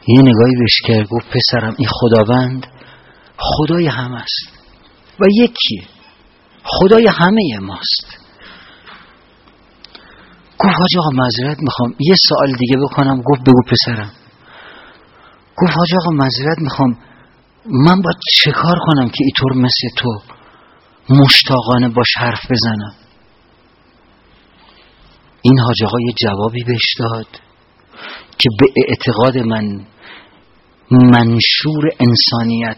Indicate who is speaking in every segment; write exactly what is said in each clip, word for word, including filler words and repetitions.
Speaker 1: یه نگاهی بهش کرد، گفت پسرم این خداوند خدای همه است و یکیه، خدای همه ماست. گفت حاج آقا معذرت میخوام یه سوال دیگه بکنم. گفت بگو پسرم. گفت حاج آقا معذرت میخوام، من باید چه کار کنم که اینطور مثل تو مشتاقانه باش حرف بزنم؟ این حاج آقا یه جوابی بهش داد که به اعتقاد من منشور انسانیت،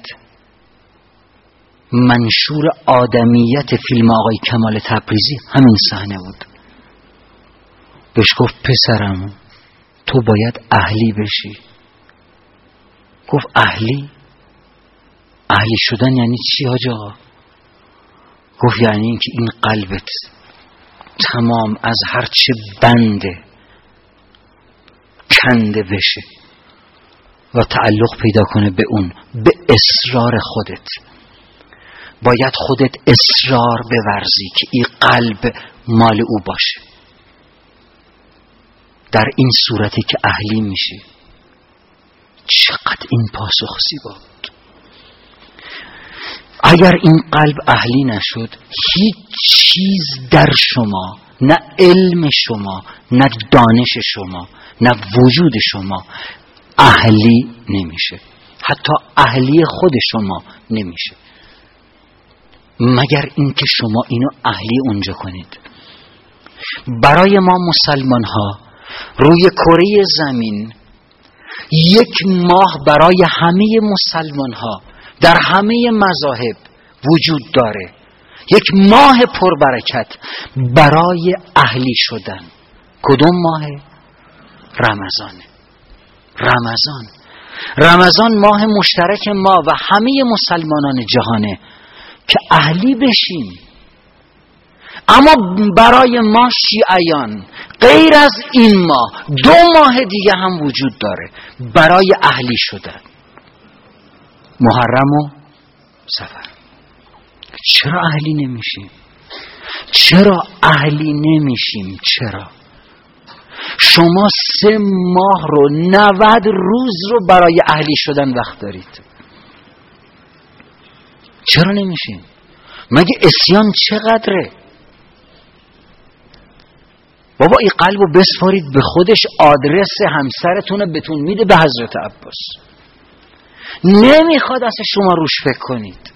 Speaker 1: منشور آدمیت فیلم آقای کمال تبریزی همین صحنه بود. بهش گفت پسرم تو باید اهلی بشی. گفت اهلی؟ اهلی شدن یعنی چی حاج آقا؟ گفت یعنی اینکه این قلبت تمام از هر چه بنده کنده بشه و تعلق پیدا کنه به اون، به اصرار خودت. باید خودت اصرار بورزی که این قلب مال او باشه. در این صورتی که اهلی میشی. چقدر این پاسخ زیبا بود. اگر این قلب اهلی نشد، هیچ چیز در شما، نه علم شما، نه دانش شما، نه وجود شما اهلی نمیشه. حتی اهلی خود شما نمیشه، مگر اینکه شما اینو اهلی اونجا کنید. برای ما مسلمان ها روی کره زمین یک ماه برای همه مسلمان ها در همه مذاهب وجود داره. یک ماه پربرکت برای اهلی شدن. کدوم ماه؟ رمضانه. رمضان رمضان ماه مشترک ما و همه مسلمانان جهانه که اهلی بشیم. اما برای ما شیعیان غیر از این ماه دو ماه دیگه هم وجود داره برای اهلی شدن، محرم و صفر. چرا اهلی نمیشیم؟ چرا اهلی نمیشیم؟ چرا؟ شما سه ماه رو نود روز رو برای اهلی شدن وقت دارید. چرا نمیشیم؟ مگه عصیان چقدره؟ بابا این قلب رو بسپارید به خودش، آدرس همسرتون رو بهتون میده به حضرت عباس. نمیخواد اصلا شما روش فکر کنید.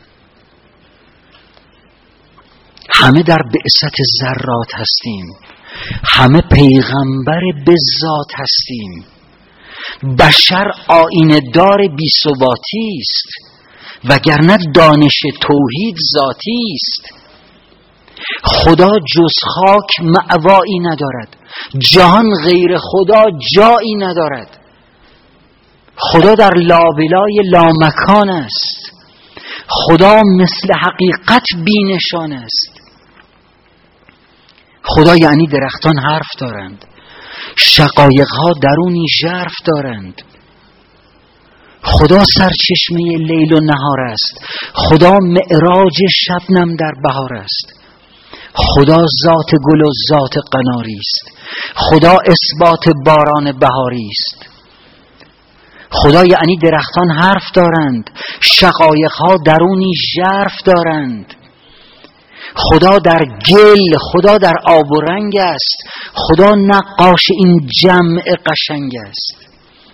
Speaker 1: همه در بعثت ذرات هستیم، همه پیغمبر به ذات هستیم. بشر آینه دار بی ثباتی است، وگرنه دانش توحید ذاتی است. خدا جز خاک مأوایی ندارد، جهان غیر خدا جایی ندارد. خدا در لابلای لامکان است. خدا مثل حقیقت بینشان است. خدا یعنی درختان حرف دارند، شقایقها درونی ژرف دارند. خدا سرچشمه لیل و نهار است. خدا معراج شبنم در بهار است. خدا ذات گل و ذات قناری است. خدا اثبات باران بهاری است. خدا یعنی درختان حرف دارند، شقایقها درونی ژرف دارند. خدا در گل، خدا در آب و رنگ است. خدا نقاش این جمع قشنگ است.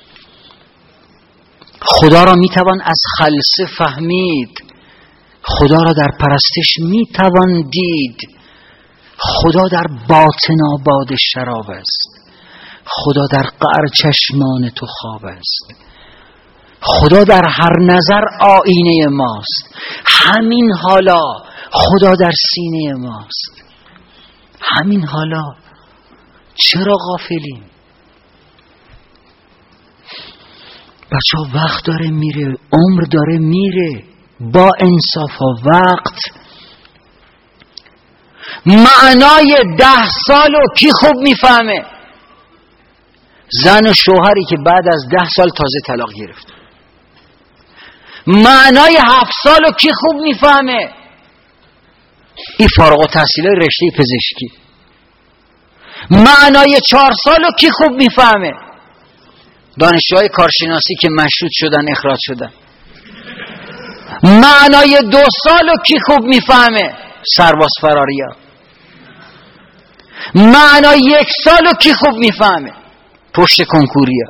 Speaker 1: خدا را میتوان از خلسه فهمید، خدا را در پرستش میتوان دید. خدا در باطن آباد شراب است. خدا در قعر چشمان تو خواب است. خدا در هر نظر آینه ماست. همین حالا خدا در سینه ماست. همین حالا. چرا غافلیم؟ بچه ها وقت داره میره، عمر داره میره. با انصاف ها وقت. معنای ده سالو کی خوب میفهمه؟ زن و شوهری که بعد از ده سال تازه طلاق گرفت. معنای هفت سالو کی خوب میفهمه؟ این فارغ التحصیلای رشته پزشکی. معنای چهار سالو کی خوب میفهمه؟ دانشجوهای کارشناسی که مشروط شدن اخراج شدن. معنای دو سالو کی خوب میفهمه؟ سرباز فراریا. معنای یک سالو کی خوب میفهمه؟ پشت کنکوریا.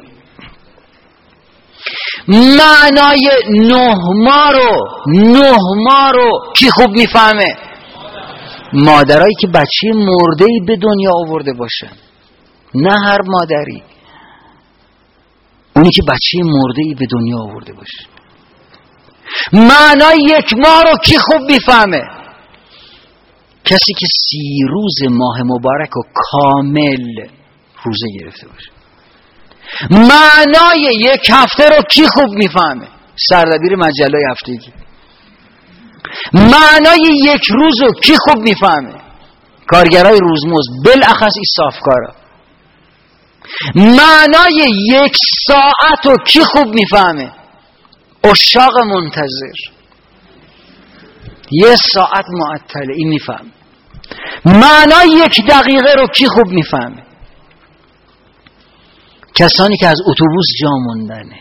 Speaker 1: معنای نه ماه رو نه ماه رو کی خوب میفهمه؟ مادرایی که بچه مرده‌ای به دنیا آورده باشن، نه هر مادری، اونی که بچه مرده‌ای به دنیا آورده باشه. معنای یک ماه رو کی خوب میفهمه؟ کسی که سی روز ماه مبارک رو کامل روزه گرفته باشه. معنای یک هفته رو کی خوب میفهمه؟ سردبیر مجله هفتگی. معنای یک روز رو کی خوب میفهمه؟ کارگرای روزمزد، بالاخص این صافکارا. معنای یک ساعت رو کی خوب میفهمه؟ عشاق منتظر. یه ساعت معطله، این میفهمه. معنای یک دقیقه رو کی خوب میفهمه؟ کسانی که از اتوبوس جا موندنه.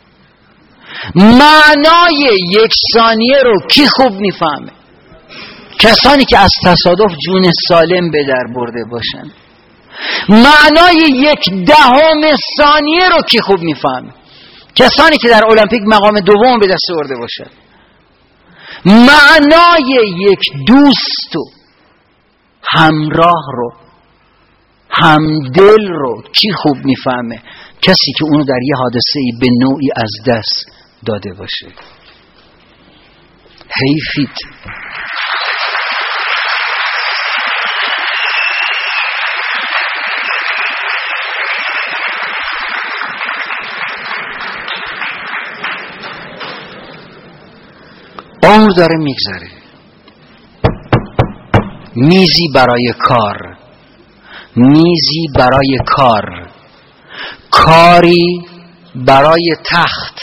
Speaker 1: معنای یک ثانیه رو کی خوب میفهمه؟ کسانی که از تصادف جون سالم به در برده باشن. معنای یک دهم ثانیه رو کی خوب میفهمه؟ کسانی که در المپیک مقام دوم به دست آورده باشن. معنای یک دوست و همراه رو، همدل رو کی خوب میفهمه؟ کسی که اونو در یه حادثه‌ای به نوعی از دست داده باشه. حیفید عمر داره میگذره. میزی برای کار، میزی برای کار، کاری برای تخت،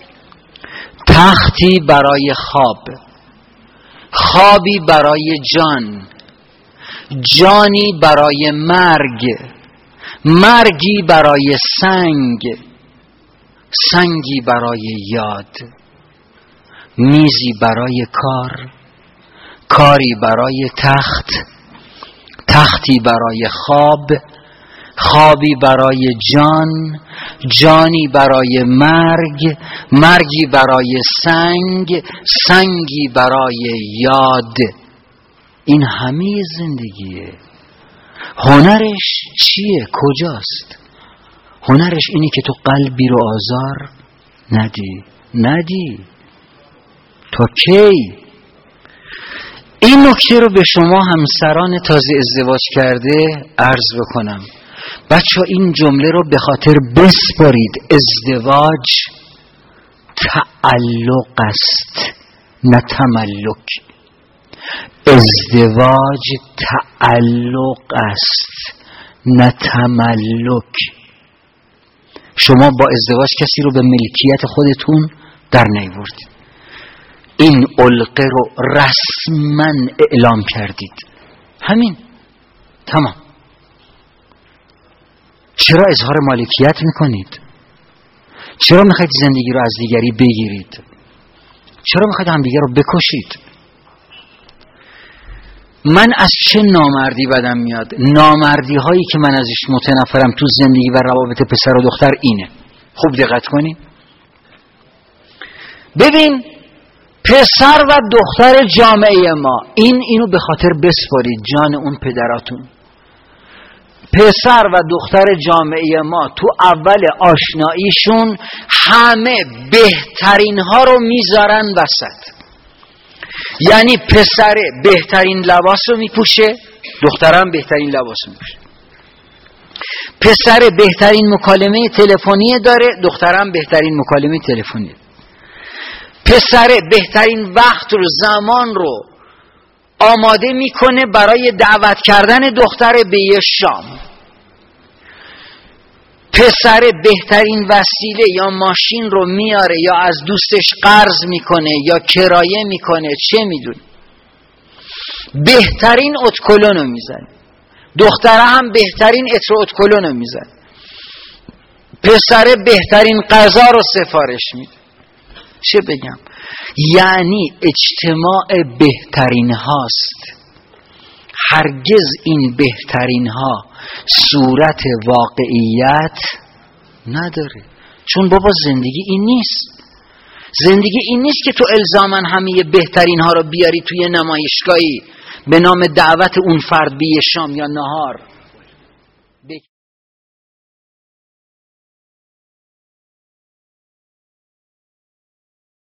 Speaker 1: تختی برای خواب، خوابی برای جان، جانی برای مرگ، مرگی برای سنگ، سنگی برای یاد. میزی برای کار، کاری برای تخت، تختی برای خواب، خوابی برای جان، جانی برای مرگ، مرگی برای سنگ، سنگی برای یاد. این همه زندگیه. هنرش چیه؟ کجاست؟ هنرش اینی که تو قلبی رو آزار ندی. ندی تا کی؟ این نکته رو به شما همسران تازه ازدواج کرده عرض بکنم. بچه ها این جمله رو به خاطر بسپارید. ازدواج تعلق است نه تملک. ازدواج تعلق است نه تملک. شما با ازدواج کسی رو به ملکیت خودتون در نیاوردید. این علقه رو رسما اعلام کردید. همین، تمام. چرا اظهار مالکیت میکنید؟ چرا میخواید زندگی رو از دیگری بگیرید؟ چرا میخواید همدیگه رو بکشید؟ من از چه نامردی بدم میاد؟ نامردی هایی که من ازش متنفرم تو زندگی و روابط پسر و دختر اینه. خوب دقت کنید. ببین، پسر و دختر جامعه ما، این اینو به خاطر بسپارید جان اون پدراتون. پسر و دختر جامعه ما تو اول آشناییشون همه بهترین ها رو میذارن وسط. یعنی پسر بهترین لباس رو میپوشه، دخترم بهترین لباس رو میپوشه. پسر بهترین مکالمه تلفنی داره، دخترم بهترین مکالمه تلفنی. پسر بهترین وقت رو، زمان رو آماده میکنه برای دعوت کردن دختر به یه شام. پسر بهترین وسیله یا ماشین رو میاره یا از دوستش قرض میکنه یا کرایه میکنه، چه میدونه. بهترین اتکلون رو میزنه. دختره هم بهترین اتر اتکلون رو میزنه. پسر بهترین غذا رو سفارش میده. چه بگم؟ یعنی اجتماع بهترین هاست. هرگز این بهترین ها صورت واقعیت نداره. چون بابا زندگی این نیست. زندگی این نیست که تو الزاماً همه بهترین ها رو بیاری توی نمایشگاهی به نام دعوت اون فرد به شام یا نهار.